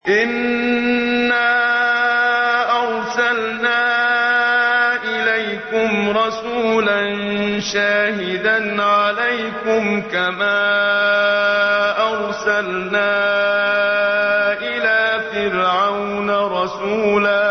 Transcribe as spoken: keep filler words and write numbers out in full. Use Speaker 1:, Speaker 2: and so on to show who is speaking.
Speaker 1: إِنَّا أَرْسَلْنَا إِلَيْكُمْ رَسُولًا شَاهِدًا عَلَيْكُمْ كَمَا أَرْسَلْنَا إِلَىٰ فِرْعَوْنَ رَسُولًا